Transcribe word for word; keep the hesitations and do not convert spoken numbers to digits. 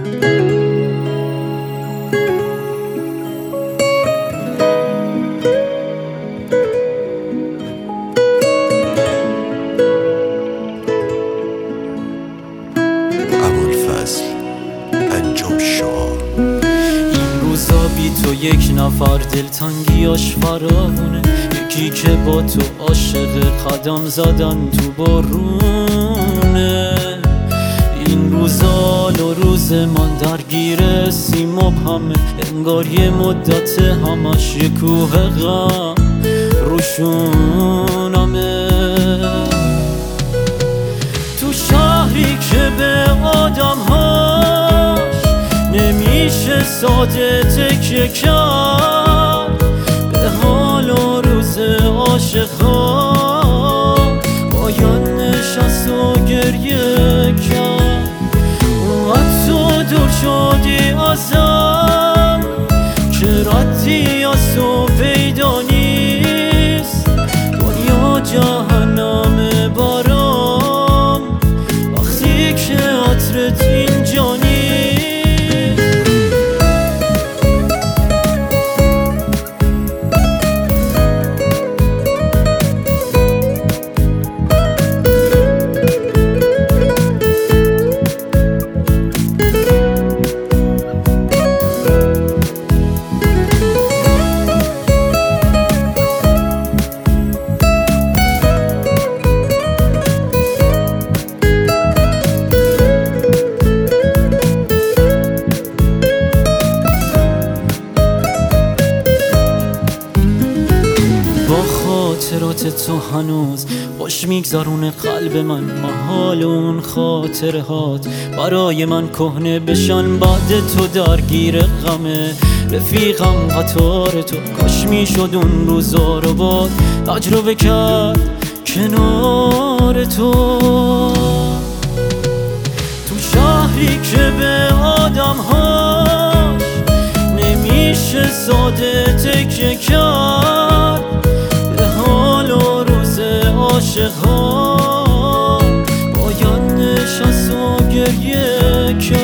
تو یک نفر دلتنگیاش فراونه، یکی که با تو عاشق قدم زدن تو بارونه. این روزا و روز من درگیر سی مبهمه، انگار یه مدت همش یه کوه غم روشونمه. تو شهری که به آدم هاش نمیشه ساده تکیه کرد، به حال و روز عاشقا باید نشست و گریه کرد. اونقدر تو دور شدی ازم که ردی از تو پیدا نیست. دنیا جهنم برام وقتی که عطرت اینجا نیست. خاطرات تو هنوز خوش میگذرونه قلب من، محال اون خاطره هات برای من کهنه بشن بعد تو درگیر غمه. رفیقم قطار تو کاش میشد اون روزا رو باد تجربه کرد کنار تو. تو شهری که به آدم هاش نمیشه ساده تکیه کرد، عاشقا باید نشست و گریه کرد.